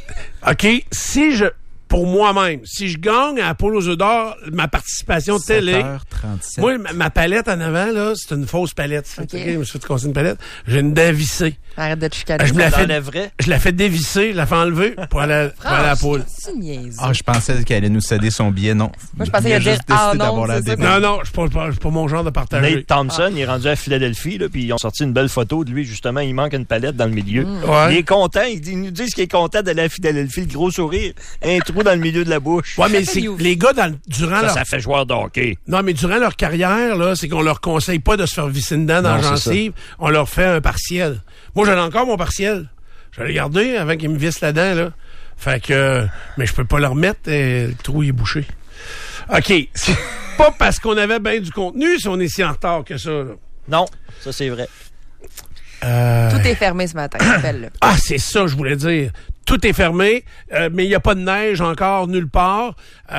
que pour moi-même, si je gagne à Pôle aux œufs d'or, ma participation télé...
7h37.
Moi, ma palette en avant, là, c'est une fausse palette. Je me suis fait casser une palette. J'ai une dent vissée.
Arrête de te chicaner.
Je la fais dévisser, je la fais enlever pour aller à la poule.
C'est niaiseux.
Je pensais qu'elle allait nous céder son billet, non.
Moi, je pensais qu'elle allait dire
non,
c'est
ça.
Non, je suis pas mon genre de partager.
Nate Thompson, il est rendu à Philadelphie, là, puis ils ont sorti une belle photo de lui, justement. Il manque une palette dans le milieu.
Ouais.
Il est content. Ils nous disent qu'il est content d'aller à Philadelphie, le gros sourire, un trou dans le milieu de la bouche.
Ouais, mais les gars,
ça fait joueur de hockey.
Non, mais durant leur carrière, là, c'est qu'on leur conseille pas de se faire visser une dent dans la gencive. On leur fait un partiel. Moi, j'en ai encore mon partiel. Je vais le garder avant qu'ils me vissent la dent, là. Fait que, mais je peux pas le remettre, le trou est bouché. OK. C'est pas parce qu'on avait bien du contenu si on est si en retard que ça, là.
Non, ça c'est vrai.
Tout est fermé ce matin, appelle-le.
Ah, c'est ça, je voulais dire. Tout est fermé, mais il n'y a pas de neige encore nulle part.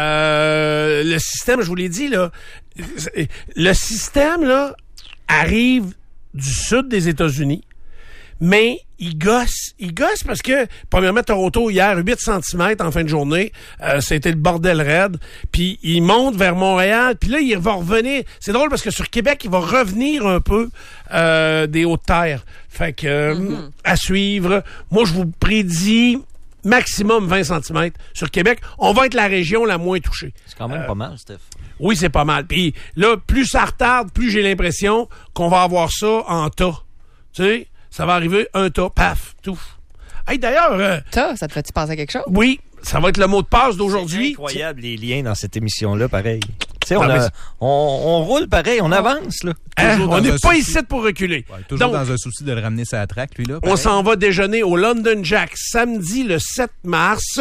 Le système, je vous l'ai dit, là, le système, là, arrive du sud des États-Unis, mais il gosse parce que, premièrement, Toronto, hier, 8 cm en fin de journée, c'était le bordel raide, puis il monte vers Montréal, puis là, il va revenir. C'est drôle parce que sur Québec, il va revenir un peu des Hautes-Terres. Fait que, à suivre, moi, je vous prédis maximum 20 cm sur Québec. On va être la région la moins touchée.
C'est quand même pas mal, Steph.
Oui, c'est pas mal. Puis là, plus ça retarde, plus j'ai l'impression qu'on va avoir ça en tas. Tu sais, ça va arriver un tas, paf, tout. Hey, d'ailleurs...
Ça te fait-tu penser à quelque chose?
Oui, ça va être le mot de passe d'aujourd'hui.
C'est incroyable, les liens dans cette émission-là, pareil. Tu sais, on roule pareil, on avance, là.
On n'est pas ici pour reculer.
Ouais, toujours dans un souci de le ramener sur la traque, lui, là.
On s'en va déjeuner au London Jack samedi le 7 mars.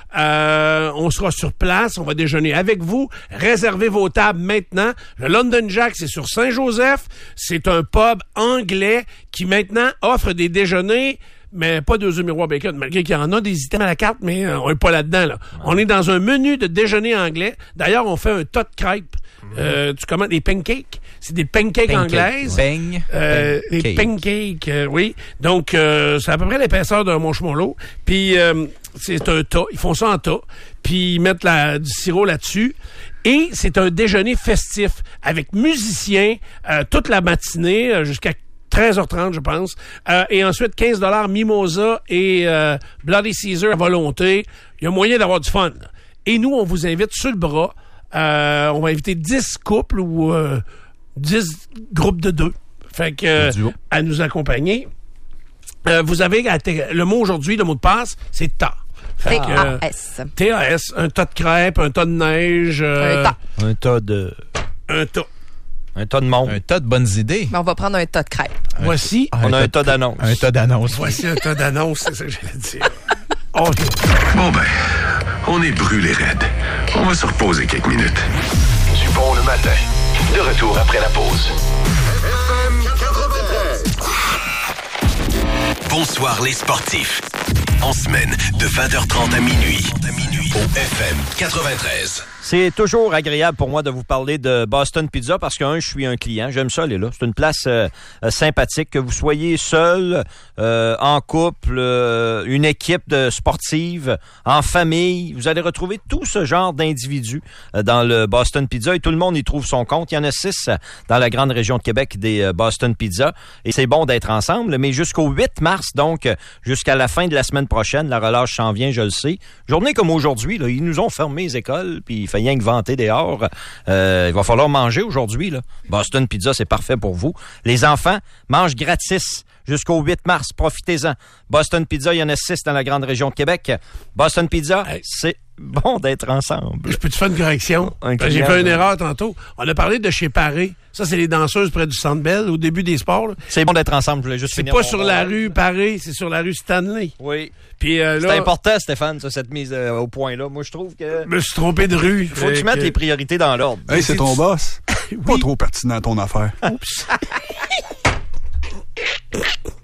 On sera sur place. On va déjeuner avec vous. Réservez vos tables maintenant. Le London Jack, c'est sur Saint-Joseph. C'est un pub anglais qui maintenant offre des déjeuners, mais pas 2 œufs miroir bacon, malgré qu'il y en a des items à la carte, mais on n'est pas là-dedans. Là. Ouais. On est dans un menu de déjeuner anglais. D'ailleurs, on fait un tas de crêpes. Tu commandes des pancakes. C'est des pancakes anglaises. Les pancakes, oui. Donc, c'est à peu près l'épaisseur d'un marshmallow. Puis, c'est un tas. Ils font ça en tas. Puis, ils mettent du sirop là-dessus. Et c'est un déjeuner festif avec musiciens toute la matinée jusqu'à 13h30, je pense. Et ensuite, $15 mimosa et Bloody Caesar à volonté. Il y a moyen d'avoir du fun. Et nous, on vous invite sur le bras. On va inviter 10 couples ou 10 groupes de 2. Fait que à nous accompagner. Vous avez le mot aujourd'hui, le mot de passe, c'est tas.
T-A-S.
T-A-S. Un tas de crêpes, un tas de neige.
Un tas de monde.
Un tas de bonnes idées.
Mais on va prendre un tas de crêpes.
Voici.
On a un tas d'annonces.
Un tas d'annonces.
Voici un tas d'annonces, c'est ça que j'allais dire.
Okay. Bon ben, on est brûlés raides. On va se reposer quelques minutes.
Du bon le matin. De retour après la pause. Bonsoir les sportifs. En semaine, de 20h30 à minuit. Au FM 93.
C'est toujours agréable pour moi de vous parler de Boston Pizza parce que, je suis un client. J'aime ça aller là. C'est une place sympathique. Que vous soyez seul, en couple, une équipe de sportive, en famille, vous allez retrouver tout ce genre d'individus dans le Boston Pizza et tout le monde y trouve son compte. Il y en a 6 dans la grande région de Québec des Boston Pizza et c'est bon d'être ensemble. Mais jusqu'au 8 mars, donc jusqu'à la fin de la semaine prochaine, la relâche s'en vient, je le sais. Journée comme aujourd'hui, là, ils nous ont fermé les écoles puis il fait rien que vanter dehors. Il va falloir manger aujourd'hui. Là. Boston Pizza, c'est parfait pour vous. Les enfants mangent gratis jusqu'au 8 mars. Profitez-en. Boston Pizza, il y en a 6 dans la grande région de Québec. Boston Pizza, c'est bon d'être ensemble.
Je peux te faire une correction? J'ai fait une erreur tantôt. On a parlé de chez Paré. Ça, c'est les danseuses près du Centre Bell, au début des sports. Là.
C'est bon d'être ensemble. Je voulais juste finir.
C'est pas sur la rue Paré, c'est sur la rue Stanley.
Oui.
Puis là,
c'est important, Stéphane, ça, cette mise au point-là. Moi, je trouve que...
Je me suis trompé de rue.
Il faut que tu mettes les priorités dans l'ordre.
Hey, c'est ton boss.
Oui.
Pas trop pertinent ton affaire.
Oups.